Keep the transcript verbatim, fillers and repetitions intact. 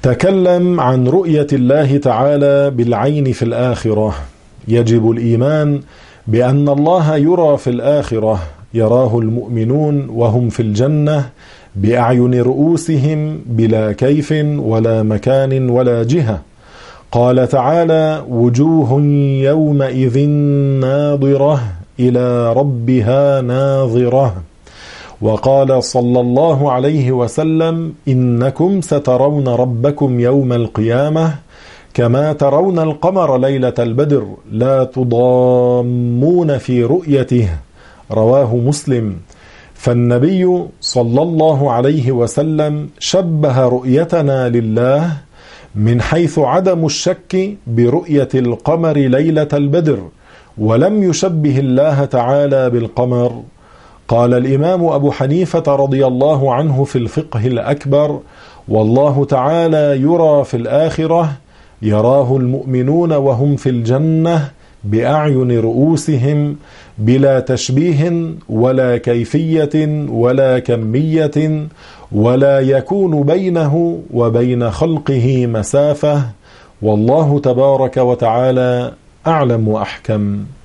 تكلم عن رؤية الله تعالى بالعين في الآخرة. يجب الإيمان بأن الله يرى في الآخرة، يراه المؤمنون وهم في الجنة بأعين رؤوسهم بلا كيف ولا مكان ولا جهة. قال تعالى: وجوه يومئذ ناظرة إلى ربها ناظرة. وقال صلى الله عليه وسلم: إنكم سترون ربكم يوم القيامة كما ترون القمر ليلة البدر لا تضامون في رؤيته. رواه مسلم. فالنبي صلى الله عليه وسلم شبه رؤيتنا لله من حيث عدم الشك برؤية القمر ليلة البدر، ولم يشبه الله تعالى بالقمر. قال الإمام أبو حنيفة رضي الله عنه في الفقه الأكبر: والله تعالى يرى في الآخرة، يراه المؤمنون وهم في الجنة بأعين رؤوسهم بلا تشبيه ولا كيفية ولا كمية، ولا يكون بينه وبين خلقه مسافة. والله تبارك وتعالى أعلم وأحكم.